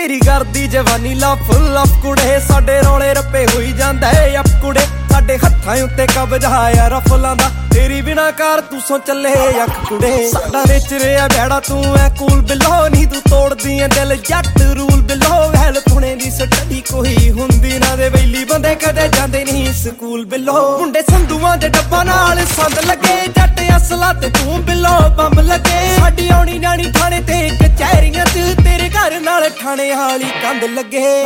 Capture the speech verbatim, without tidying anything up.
तेरी करदी जवानी लफ लफ कुड़े साडे रौले रप्पे होई जांदा है अप कुड़े साडे हत्थां उत्ते कब्जा आ रफलां दा तेरी बिना कार तू सो चले अख कुड़े साडा नेचर है बैड़ा तू है कूल बिलो नी तू तोड़दी है दिल जट रूल बिलो वैल पुणे दी स्टडी कोई हुंदी ना दे वेली बंदे कदे जांदे नहीं स्कूल बिलो मुंडे संधुआं दे डब्बा नाल संद लगे जट असला ते तू बिलो बंब लगे साडी आउणी जानी थाने ते कचहरियां च तेरे घर नाल ठाणे वाली कंध लगे।